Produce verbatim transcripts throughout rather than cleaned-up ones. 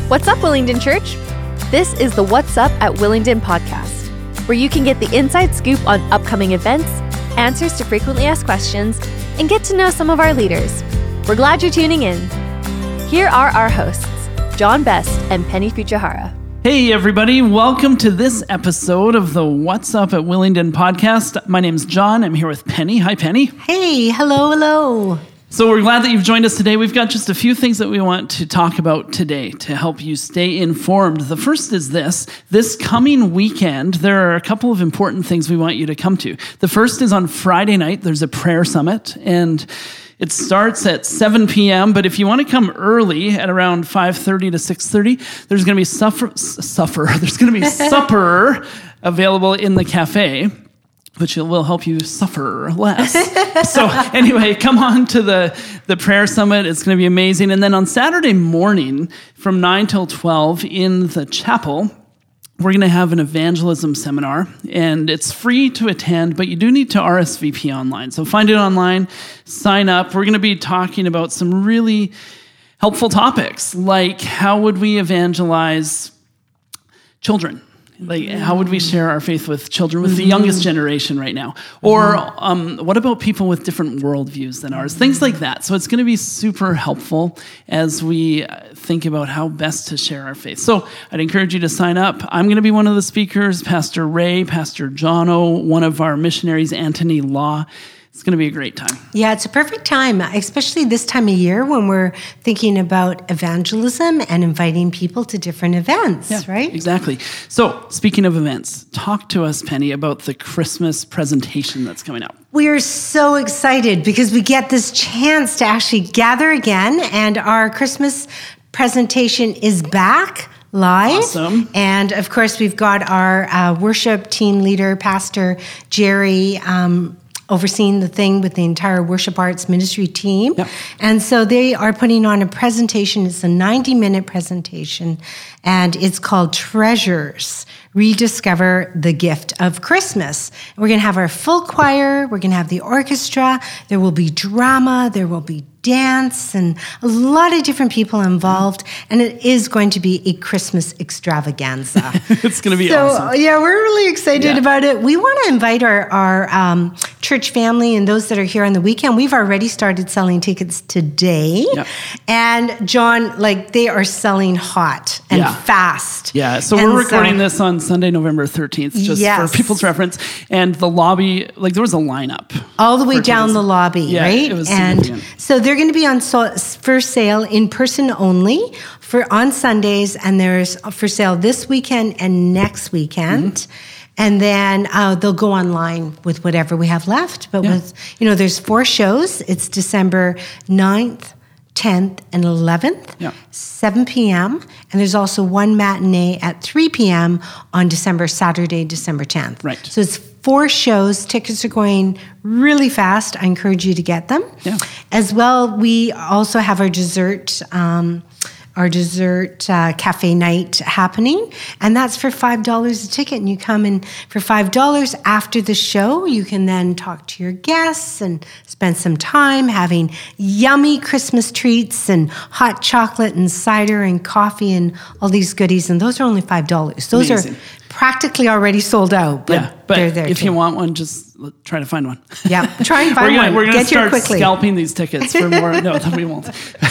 What's up, Willingdon Church? This is the What's Up at Willingdon podcast, where you can get the inside scoop on upcoming events, answers to frequently asked questions, and get to know some of our leaders. We're glad you're tuning in. Here are our hosts, John Best and Penny Fuchihara. Hey everybody, welcome to this episode of the What's Up at Willingdon podcast. My name's John, I'm here with Penny. Hi Penny. Hey, hello, hello. So we're glad that you've joined us today. We've got just a few things that we want to talk about today to help you stay informed. The first is this. This coming weekend, there are a couple of important things we want you to come to. The first is on Friday night, there's a prayer summit, and it starts at seven p.m., but if you want to come early at around five thirty to six thirty, there's going to be suffer, suffer, there's going to be supper available in the cafe, which will help you suffer less. So anyway, come on to the, the prayer summit. It's going to be amazing. And then on Saturday morning from nine till twelve in the chapel, we're going to have an evangelism seminar, and it's free to attend, but you do need to R S V P online. So find it online, sign up. We're going to be talking about some really helpful topics, like how would we evangelize children? Like, how would we share our faith with children, with the youngest generation right now? Or um, what about people with different worldviews than ours? Things like that. So it's going to be super helpful as we think about how best to share our faith. So I'd encourage you to sign up. I'm going to be one of the speakers, Pastor Ray, Pastor Jono, one of our missionaries, Anthony Law. It's going to be a great time. Yeah, it's a perfect time, especially this time of year when we're thinking about evangelism and inviting people to different events, yeah, right? Exactly. So, speaking of events, talk to us, Penny, about the Christmas presentation that's coming up. We are so excited because we get this chance to actually gather again, and our Christmas presentation is back live. Awesome. And of course, we've got our uh, worship team leader, Pastor Jerry, um, overseeing the thing with the entire worship arts ministry team. Yep. And so they are putting on a presentation. It's a ninety-minute presentation, and it's called Treasures, Rediscover the Gift of Christmas. We're going to have our full choir. We're going to have the orchestra. There will be drama. There will be dance and a lot of different people involved, and it is going to be a Christmas extravaganza. It's going to be so, awesome. Yeah, we're really excited Yeah. about it. We want to invite our, our um, church family and those that are here on the weekend. We've already started selling tickets today. Yep. And John, like, they are selling hot and Yeah. fast. Yeah, so And we're recording so- this on Sunday, November thirteenth, just Yes. for people's reference. And the lobby, like there was a lineup. all the way for down tickets. the lobby, Yeah, right? it was and significant. so they're going to be on so, for sale in person only for on Sundays, and there's for sale this weekend and next weekend. Mm-hmm. And then uh, they'll go online with whatever we have left. But Yeah. with, you know, there's four shows. It's December ninth, tenth, and eleventh, Yeah. seven p.m. And there's also one matinee at three p.m. on December, Saturday, December tenth. Right. So it's four shows. Tickets are going really fast. I encourage you to get them. Yeah. As well, we also have our dessert, um, our dessert uh, cafe night happening, and that's for five dollars a ticket. And you come in for five dollars after the show. You can then talk to your guests and spend some time having yummy Christmas treats and hot chocolate and cider and coffee and all these goodies. And those are only five dollars. Those Amazing. are practically already sold out, but, Yeah, but they're there if too. you want one, just l- try to find one. Yeah, try and find we're gonna, one. We're going to Get here start quickly. scalping these tickets for more. No, we won't.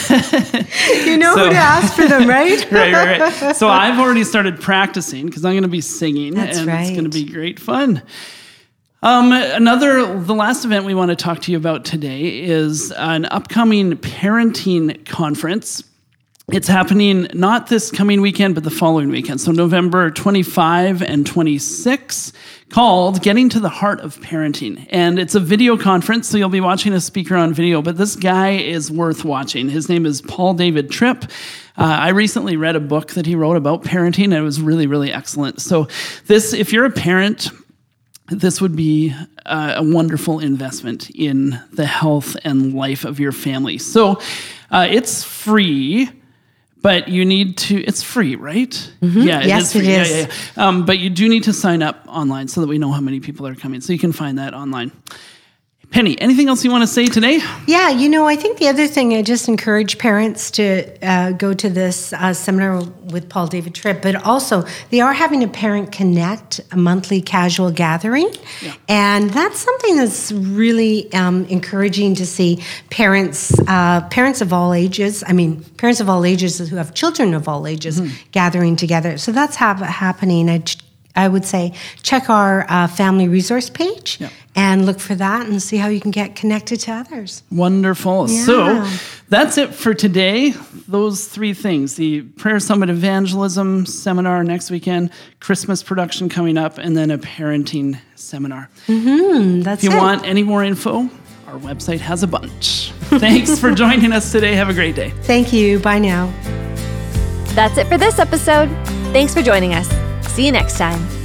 You know So- who to ask for them, right? right, right, right. So I've already started practicing because I'm going to be singing, That's and it's going to right. be great fun. Um, another, the last event we want to talk to you about today is an upcoming parenting conference. It's happening not this coming weekend, but the following weekend. So November twenty-fifth and twenty-sixth, called Getting to the Heart of Parenting. And it's a video conference, so you'll be watching a speaker on video, but this guy is worth watching. His name is Paul David Tripp. Uh, I recently read a book that he wrote about parenting, and it was really, really excellent. So this, if you're a parent, this would be uh, a wonderful investment in the health and life of your family. So uh, it's free. But you need to, it's free, right? Mm-hmm. Yeah, yes, it is. Free. it is. Yeah, yeah, yeah. Um, but you do need to sign up online so that we know how many people are coming. So you can find that online. Penny, anything else you want to say today? Yeah, you know, I think the other thing, I just encourage parents to uh, go to this uh, seminar with Paul David Tripp, but also they are having a Parent Connect, a monthly casual gathering. Yeah. And that's something that's really um, encouraging to see parents, uh, parents of all ages, I mean, parents of all ages who have children of all ages mm-hmm. gathering together. So that's ha- happening. I I would say check our uh, family resource page yep. and look for that and see how you can get connected to others. Wonderful. Yeah. So that's it for today. Those three things, the Prayer Summit Evangelism Seminar next weekend, Christmas production coming up, and then a parenting seminar. Mm-hmm, that's if you it. want any more info, our website has a bunch. Thanks for joining us today. Have a great day. Thank you. Bye now. That's it for this episode. Thanks for joining us. See you next time.